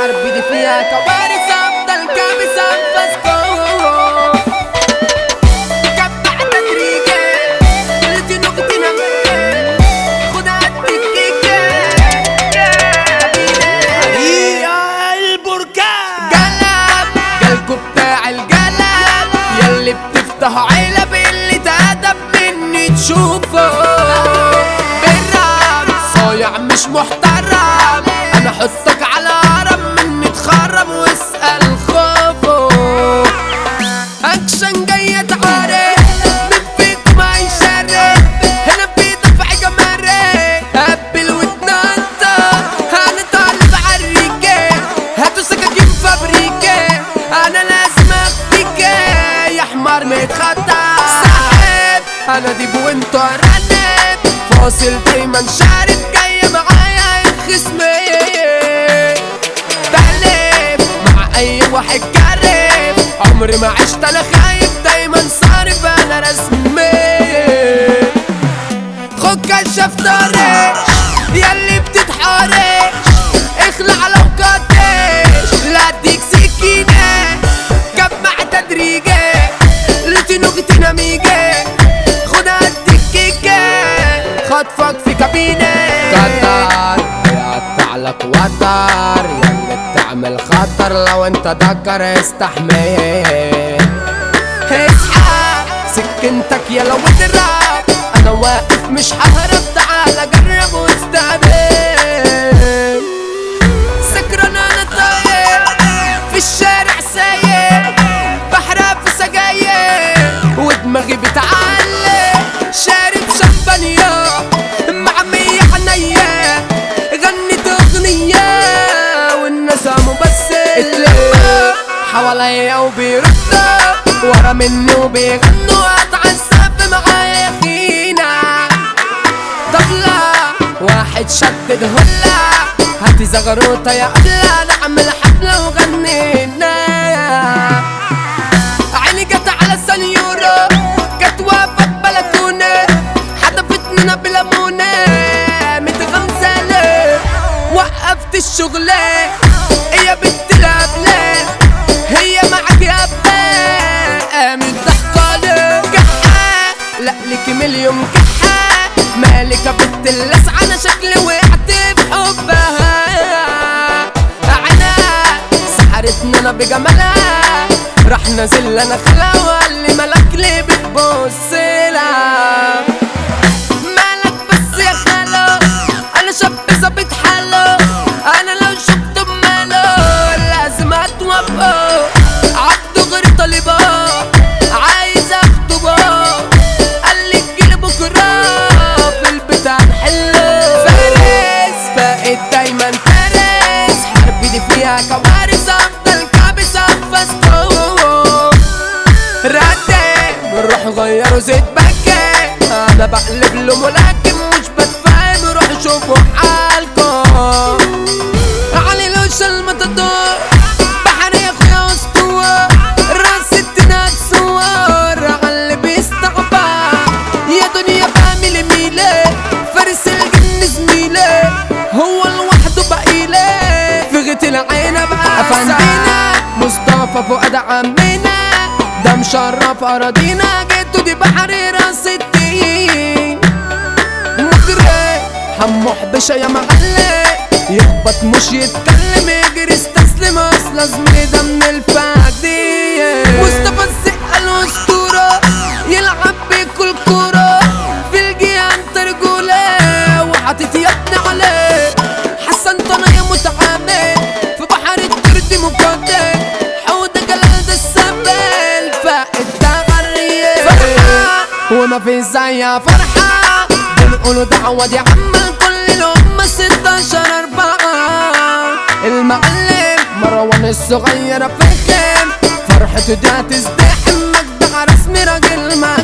حرب دي فيها كوارث، افضل كابس انفاسكم. كبع تدريجي قلتي نقطنا خدها التكيكة حريقة البركان قلب قلبكوا بتاع القلب ياللي بتفتحوا علب اللي تهدب مني تشوفه بالراب صايع مش محترم. انا احطك على هرم مني تخرم واسأل خوفه. اكشن جاي تعارك من فيكم هيشرك هنا بيدفع جمارك قبل وتنطط. انا طالب عالريكة هاتوا سكاكين فابريكة انا لازم اخفيك يا حمار متخطى سحب. انا ديب وانتو ارنب فاصل دايما شارد جاية معايا الخصمي تحلف مع اي واحد كارف. عمري ما عشت انا خايف دايما صارف انا رسمي. خد كشف طريق ياللي بتتحارش اخلع لو قديش لا اديك سكينة. جمع تدريجي قلتي نقطنا ميجي خدها التكيكة خطفك في كابينة. قطر بيقطع لك وتر ياللي بتعمل خطر لو انت دكر استحمل. اسحب سكنتك يلا واضرب انا واقف مش ههرب تعال جرب واستقبل. سكران انا طاير في الشارع سايق بحرق في سجاير ودماغي بتعلق شارب شمبانيا مع 100 حنية غنيت اغنية والناس قاموا بس اتلقوا حواليا وبيردوا ورا مني وبيغنوا اتعذب معايا خينا. طبلة واحد شدد هلا هاتي زغروطة يا قبلة نعمل حفلة وغنينا. عيني جت على السنيورة كانت واقفة ببلكونة حدفتنا بليمونة متغمسة وقفت الشغل يا بنت الهبلة هي معاك يا ابني قامت ضحكالي كحة لا ليكي مليون كحة مالك يا بنت اللسعة انا شكلي وقعت بحبها. عينها سحرتني انا بجمالها راح نازل انا خلا وقال لي مالك ليه بتبصلها. مالك بس يا خالو انا شاب ظابط حاله انا لو شفته بماله لازم اتوقفه عبده غير طالبه عايز اخطبه قال لي تجيلي بكره في البيت هنحله. فارس بقيت دايما فارس حرب دي فيها كوارث افضل كابس انفاسكم. ردي روح غيروا زيت بكي انا بقلب له ملاكم مش بتفهم روح شوفوا حالكم. علي لوش المطدور بحر يا اخويا اسطوره راس التنات صور عاللي بيستعبع يا دنيا بعمل ميله فارس الجن زميله هو لوحده بقيله في غيت العين بقى افندينا مصطفى فؤاد عمنا ده مشرف اراضينا جيتو دي بحر راس الدين. مجري حمو حبشه يا معلم يخبط مش يتكلم يجري استسلم اصل زميلي ده من الفقدية. مصطفى السقا الاسطورة يلعب بكل كورة في الجيان ترجولة وحاطط يدنا عليه حسن طنايا متعامل في بحر الترد مقدم حودة جلال ده السبل فاقد ده غرية فرحة وما في زيها فرحة بنقولوا دعوة دي عمال كل الأمة 16/4. المعلم مروان الصغير فخم فرحته دي هتزدحم مجدع رسمي راجل